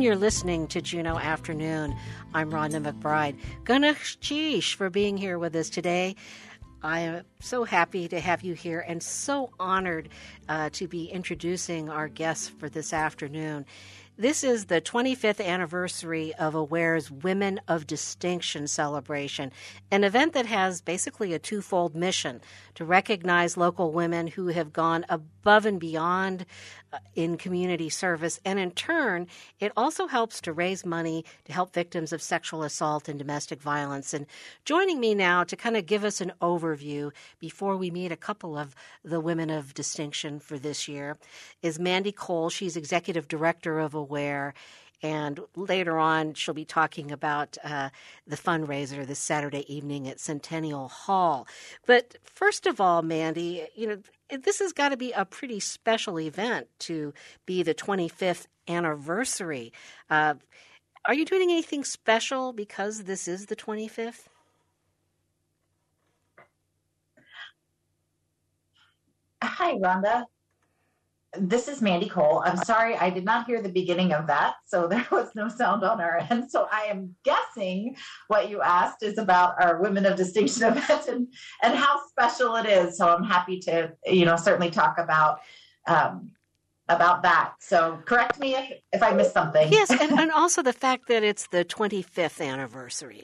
and you're listening to Juneau Afternoon. I'm Rhonda McBride. Ganesh Chish for being here with us today. I am so happy to have you here and so honored to be introducing our guests for this afternoon. This is the 25th anniversary of AWARE's Women of Distinction celebration, an event that has basically a twofold mission: to recognize local women who have gone above and beyond in community service, and in turn, it also helps to raise money to help victims of sexual assault and domestic violence. And joining me now to kind of give us an overview before we meet a couple of the Women of Distinction for this year is Mandy Cole. She's Executive Director of AWARE. And later on, she'll be talking about the fundraiser this Saturday evening at Centennial Hall. But first of all, Mandy, this has got to be a pretty special event to be the 25th anniversary. Are you doing anything special because this is the 25th? Hi, Rhonda. This is Mandy Cole. I'm sorry, I did not hear the beginning of that, so there was no sound on our end. So I am guessing what you asked is about our Women of Distinction event and how special it is. So I'm happy to, certainly talk about that. So correct me if I missed something. Yes, and also the fact that it's the 25th anniversary.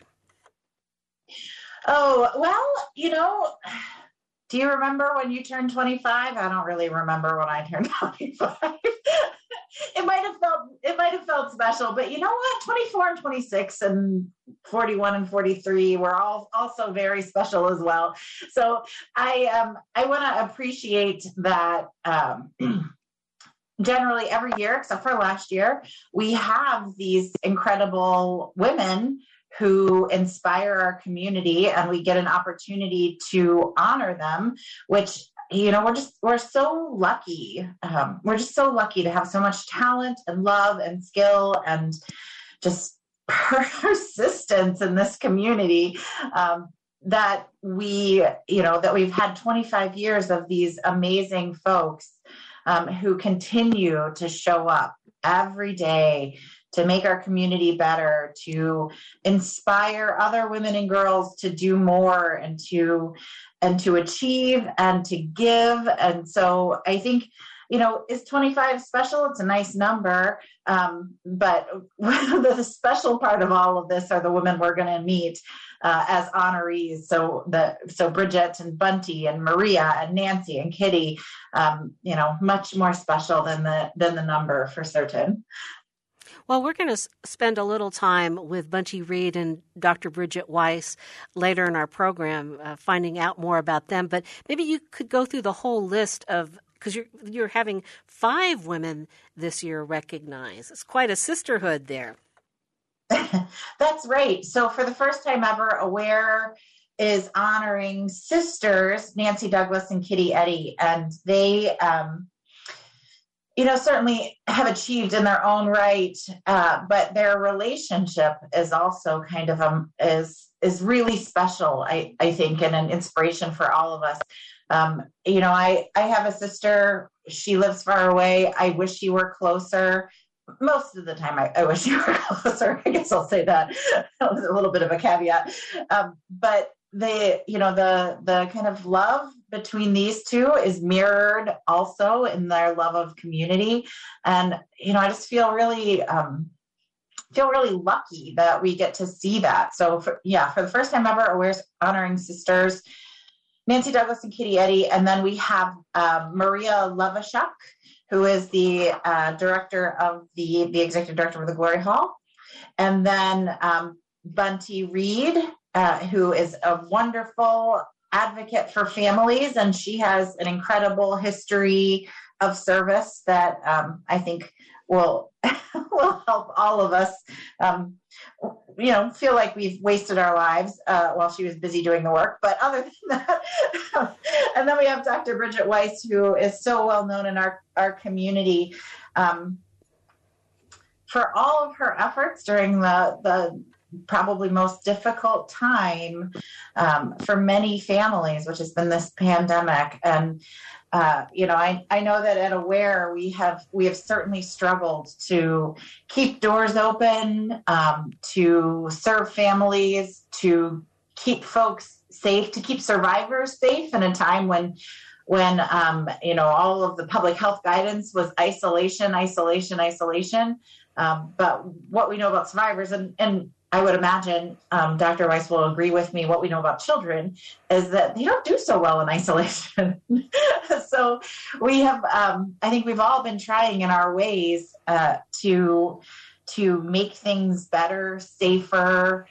Oh, well, do you remember when you turned 25? I don't really remember when I turned 25. It might have felt special, but you know what? 24 and 26 and 41 and 43 were all also very special as well. So I want to appreciate that. Generally every year, except for last year, we have these incredible women who inspire our community, and we get an opportunity to honor them, which, we're so lucky. We're just so lucky to have so much talent and love and skill and just persistence in this community, that we've had 25 years of these amazing folks who continue to show up every day to make our community better, to inspire other women and girls to do more and to achieve and to give. And so I think, is 25 special? It's a nice number. But the special part of all of this are the women we're going to meet as honorees. So Bridget and Bunty and Maria and Nancy and Kitty, much more special than the number for certain. Well, we're going to spend a little time with Bunty Reed and Dr. Bridget Weiss later in our program, finding out more about them. But maybe you could go through the whole list of, because you're having 5 women this year recognized. It's quite a sisterhood there. That's right. So for the first time ever, AWARE is honoring sisters, Nancy Douglas and Kitty Eddy, and they certainly have achieved in their own right, but their relationship is also kind of is really special, I think, and an inspiration for all of us. I have a sister. She lives far away. I wish she were closer. Most of the time, I wish she were closer. I guess I'll say that. That was a little bit of a caveat. But the kind of love between these two is mirrored also in their love of community. And, I just feel really lucky that we get to see that. So for the first time ever, AWARE's honoring sisters, Nancy Douglas and Kitty Eddy. And then we have Maria Levashuk, who is the director of the executive director of the Glory Hall. And then Bunty Reed, who is a wonderful advocate for families, and she has an incredible history of service that I think will help all of us, feel like we've wasted our lives while she was busy doing the work. But other than that, and then we have Dr. Bridget Weiss, who is so well known in our community for all of her efforts during the probably most difficult time for many families, which has been this pandemic. And I know that at Aware we have certainly struggled to keep doors open, to serve families, to keep folks safe, to keep survivors safe in a time when all of the public health guidance was isolation. But what we know about survivors, and I would imagine Dr. Weiss will agree with me, what we know about children is that they don't do so well in isolation. So we have, I think we've all been trying in our ways to make things better, safer,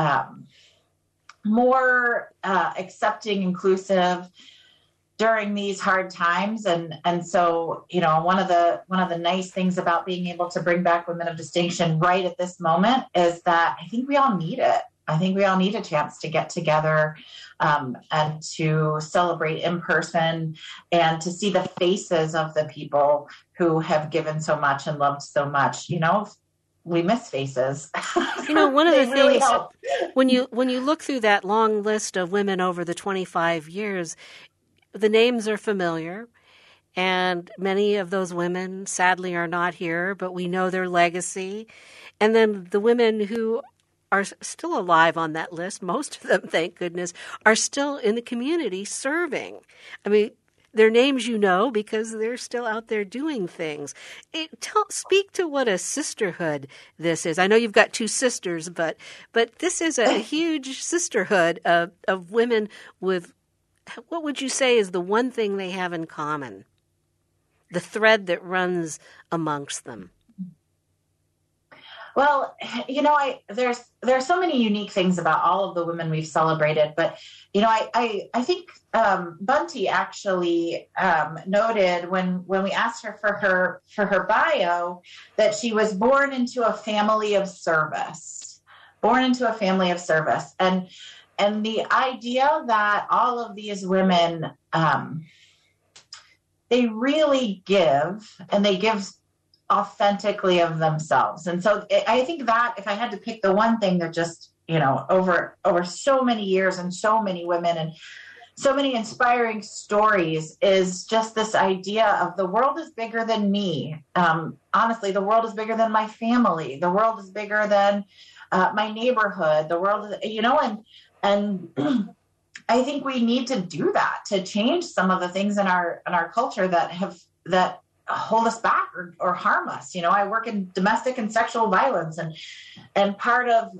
more accepting, inclusive during these hard times. And so, one of the nice things about being able to bring back Women of Distinction right at this moment is that I think we all need it. I think we all need a chance to get together and to celebrate in person and to see the faces of the people who have given so much and loved so much. We miss faces. One of the things really help. when you look through that long list of women over the 25 years, the names are familiar, and many of those women sadly are not here, but we know their legacy. And then the women who are still alive on that list, most of them, thank goodness, are still in the community serving. I mean, their names because they're still out there doing things. Speak to what a sisterhood this is. I know you've got two sisters, but this is a huge sisterhood of women with, what would you say is the one thing they have in common? The thread that runs amongst them. Well, there's so many unique things about all of the women we've celebrated, but I think Bunty actually noted when we asked her for her bio that she was born into a family of service, and the idea that all of these women, they really give, and they give authentically of themselves. And so I think that if I had to pick the one thing that just, over so many years and so many women and so many inspiring stories is just this idea of the world is bigger than me. Honestly, the world is bigger than my family. The world is bigger than my neighborhood. The world is, and I think we need to do that to change some of the things in our culture that hold us back or harm us. I work in domestic and sexual violence, and part of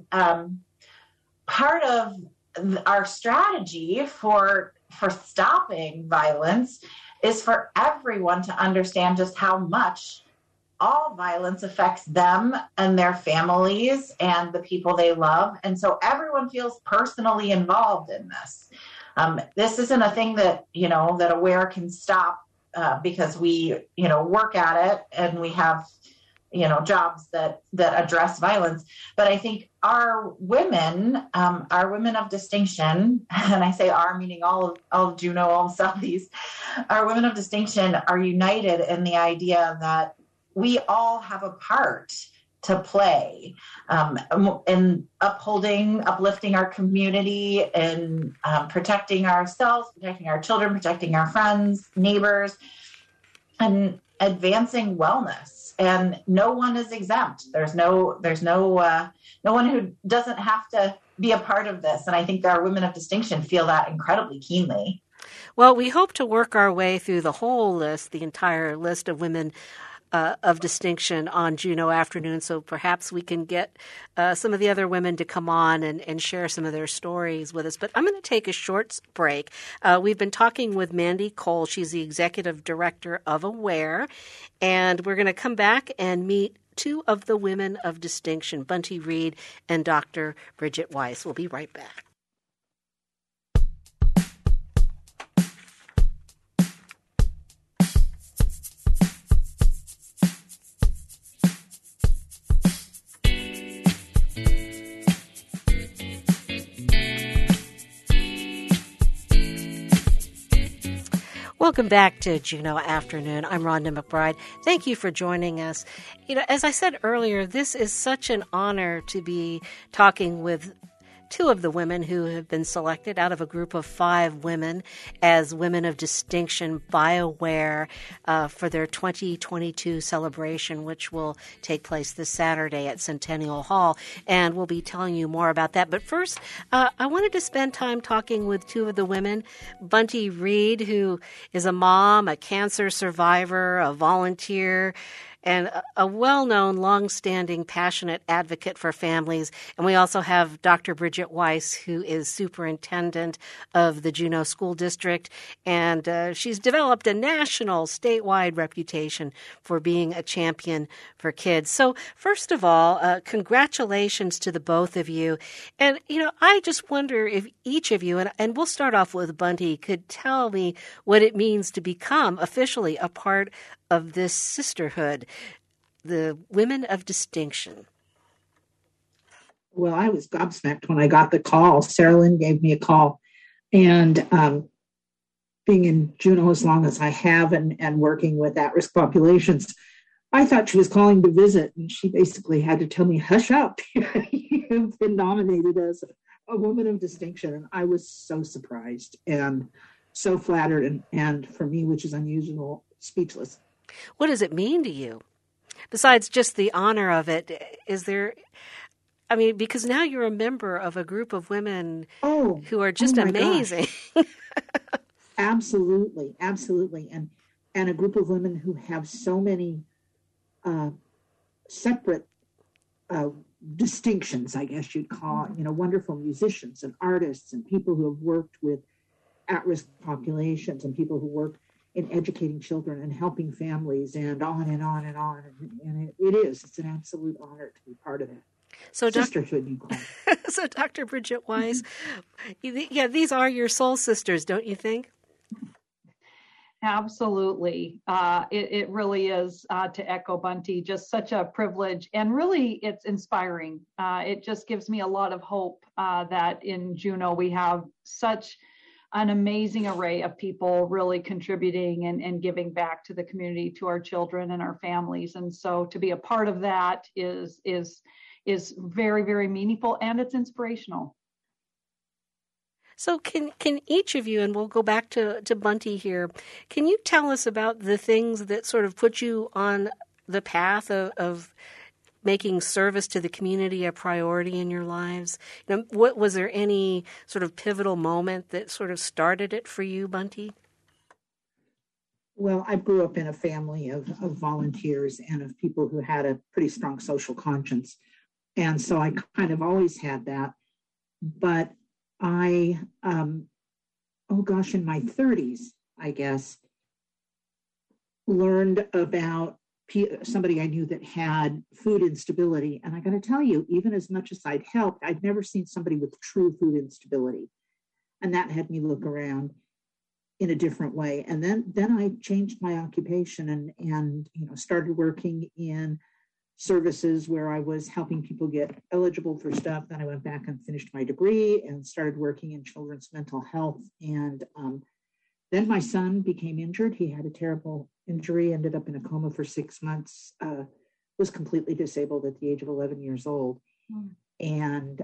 our strategy for stopping violence is for everyone to understand just how much all violence affects them and their families and the people they love. And so everyone feels personally involved in this. This isn't a thing that, that Aware can stop because we, work at it and we have, jobs that address violence. But I think our women of distinction, and I say our meaning all of Juneau, all of Southeast, our women of distinction are united in the idea that we all have a part to play in uplifting our community, and protecting ourselves, protecting our children, protecting our friends, neighbors, and advancing wellness. And no one is exempt. There's no one who doesn't have to be a part of this. And I think our women of distinction feel that incredibly keenly. Well, we hope to work our way through the whole list, the entire list of women of distinction on Juneau Afternoon, so perhaps we can get some of the other women to come on and share some of their stories with us. But I'm going to take a short break. We've been talking with Mandy Cole. She's the executive director of Aware, and we're going to come back and meet two of the women of distinction, Bunty Reed and Dr. Bridget Weiss. We'll be right back. Welcome back to Juneau Afternoon. I'm Rhonda McBride. Thank you for joining us. As I said earlier, this is such an honor to be talking with two of the women who have been selected out of a group of 5 women as Women of Distinction BioWare for their 2022 celebration, which will take place this Saturday at Centennial Hall. And we'll be telling you more about that. But first, I wanted to spend time talking with two of the women. Bunty Reed, who is a mom, a cancer survivor, a volunteer, and a well-known, long-standing, passionate advocate for families. And we also have Dr. Bridget Weiss, who is superintendent of the Juneau School District, and she's developed a national, statewide reputation for being a champion for kids. So first of all, congratulations to the both of you. And, I just wonder if each of you, and we'll start off with Bunty, could tell me what it means to become officially a part of this sisterhood, the Women of Distinction. Well, I was gobsmacked when I got the call. Sarah Lynn gave me a call. And being in Juneau as long as I have and working with at-risk populations, I thought she was calling to visit. And she basically had to tell me, hush up. You've been nominated as a Woman of Distinction. And I was so surprised and so flattered. And for me, which is unusual, speechless. What does it mean to you? Besides just the honor of it, is there, because now you're a member of a group of women who are just amazing. Absolutely. And a group of women who have so many separate distinctions, I guess you'd call it, wonderful musicians and artists and people who have worked with at-risk populations and people who work in educating children and helping families and on and on and on. And it's an absolute honor to be part of it. So sisterhood, you call it. So Dr. Bridget Weiss, these are your soul sisters, don't you think? Absolutely. It really is, to echo Bunty, just such a privilege. And really, it's inspiring. It just gives me a lot of hope that in Juneau we have such an amazing array of people really contributing and giving back to the community, to our children and our families. And so to be a part of that is very, very meaningful, and it's inspirational. So can each of you, and we'll go back to Bunty here, can you tell us about the things that sort of put you on the path of making service to the community a priority in your lives? What was there any sort of pivotal moment that sort of started it for you, Bunty? Well, I grew up in a family of volunteers and of people who had a pretty strong social conscience. And so I kind of always had that. But I, in my 30s, I guess, learned about somebody I knew that had food instability. And I got to tell you, even as much as I'd helped, I'd never seen somebody with true food instability. And that had me look around in a different way. And then I changed my occupation and started working in services where I was helping people get eligible for stuff. Then I went back and finished my degree and started working in children's mental health. And then my son became injured. He had a terrible injury, ended up in a coma for 6 months, was completely disabled at the age of 11 years old. And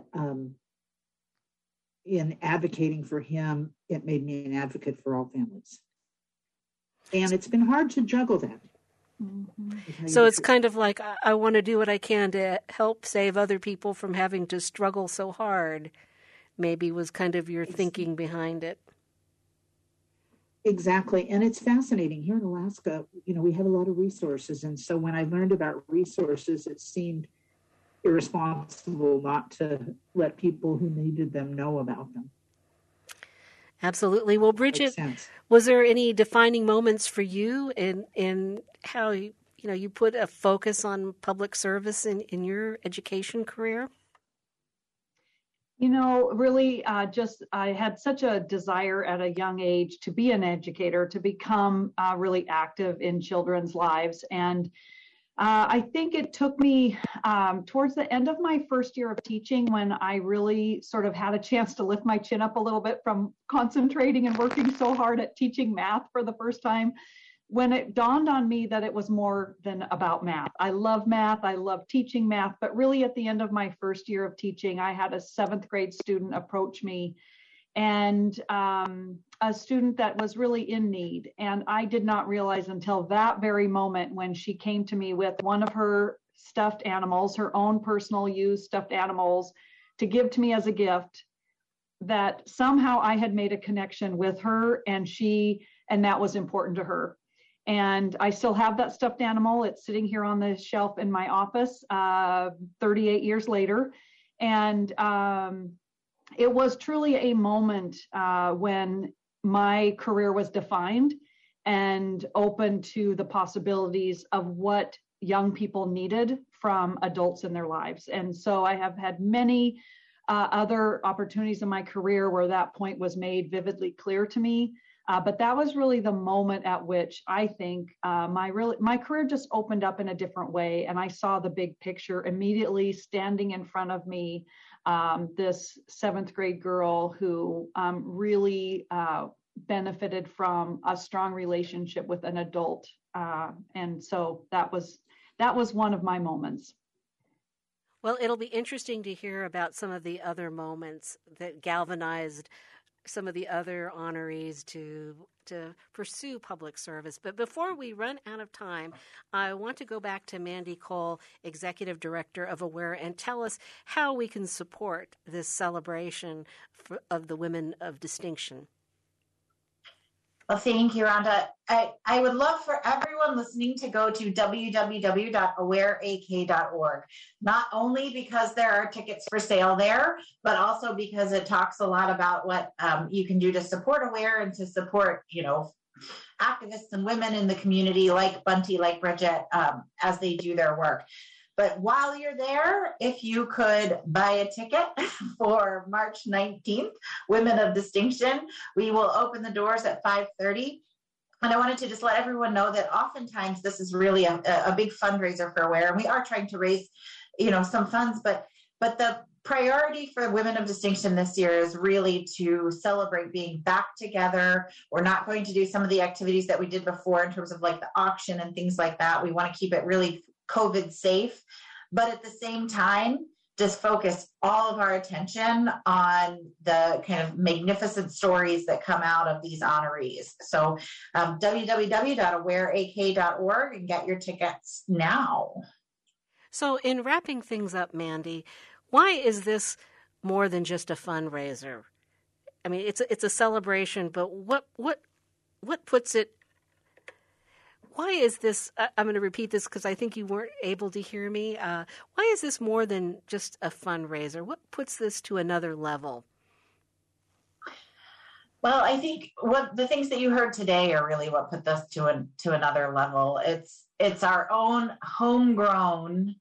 in advocating for him, it made me an advocate for all families. And it's been hard to juggle that. Mm-hmm. So it's kind of like, I want to do what I can to help save other people from having to struggle so hard, maybe was kind of your thinking behind it. Exactly. And it's fascinating. Here in Alaska, we have a lot of resources. And so when I learned about resources, it seemed irresponsible not to let people who needed them know about them. Absolutely. Well, Bridget, was there any defining moments for you in how you put a focus on public service in your education career? Really, I had such a desire at a young age to be an educator, to become really active in children's lives. And I think it took me towards the end of my first year of teaching when I really sort of had a chance to lift my chin up a little bit from concentrating and working so hard at teaching math for the first time, when it dawned on me that it was more than about math. I love math, I love teaching math, but really at the end of my first year of teaching, I had a 7th grade student approach me, and a student that was really in need. And I did not realize until that very moment when she came to me with one of her stuffed animals, her own personal used stuffed animals, to give to me as a gift, that somehow I had made a connection with her, and that was important to her. And I still have that stuffed animal. It's sitting here on the shelf in my office 38 years later. And it was truly a moment when my career was defined and open to the possibilities of what young people needed from adults in their lives. And so I have had many other opportunities in my career where that point was made vividly clear to me. But that was really the moment at which I think my career just opened up in a different way. And I saw the big picture immediately standing in front of me, this 7th grade girl who really benefited from a strong relationship with an adult. And so that was one of my moments. Well, it'll be interesting to hear about some of the other moments that galvanized some of the other honorees to pursue public service. But before we run out of time, I want to go back to Mandy Cole, Executive Director of AWARE, and tell us how we can support this celebration of the Women of Distinction. Well, thank you, Rhonda. I would love for everyone listening to go to www.awareak.org, not only because there are tickets for sale there, but also because it talks a lot about what you can do to support AWARE and to support, activists and women in the community like Bunty, like Bridget, as they do their work. But while you're there, if you could buy a ticket for March 19th, Women of Distinction, we will open the doors at 5:30. And I wanted to just let everyone know that oftentimes this is really a big fundraiser for AWARE. And we are trying to raise, some funds, but the priority for Women of Distinction this year is really to celebrate being back together. We're not going to do some of the activities that we did before in terms of like the auction and things like that. We want to keep it really COVID safe, but at the same time, just focus all of our attention on the kind of magnificent stories that come out of these honorees. So www.awareak.org and get your tickets now. So in wrapping things up, Mandy, why is this more than just a fundraiser? I mean, it's a celebration, but what puts it? Why is this, I'm going to repeat this because I think you weren't able to hear me. Why is this more than just a fundraiser? What puts this to another level? Well, I think the things that you heard today are really what put this to another level. It's our own homegrown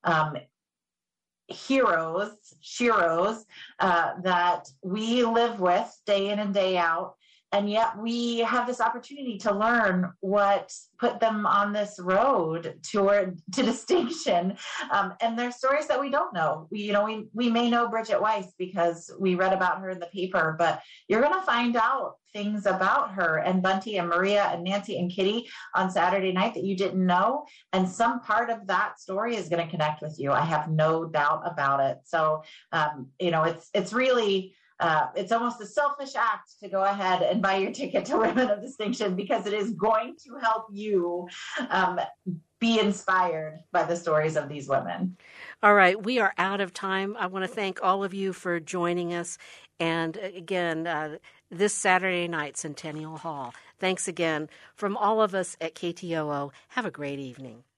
heroes, sheroes that we live with day in and day out. And yet we have this opportunity to learn what put them on this road to distinction. And there's stories that we don't know. We may know Bridget Weiss because we read about her in the paper, but you're going to find out things about her and Bunty and Maria and Nancy and Kitty on Saturday night that you didn't know. And some part of that story is going to connect with you. I have no doubt about it. So, it's really... it's almost a selfish act to go ahead and buy your ticket to Women of Distinction because it is going to help you be inspired by the stories of these women. All right, we are out of time. I want to thank all of you for joining us. And again, this Saturday night, Centennial Hall. Thanks again from all of us at KTOO. Have a great evening.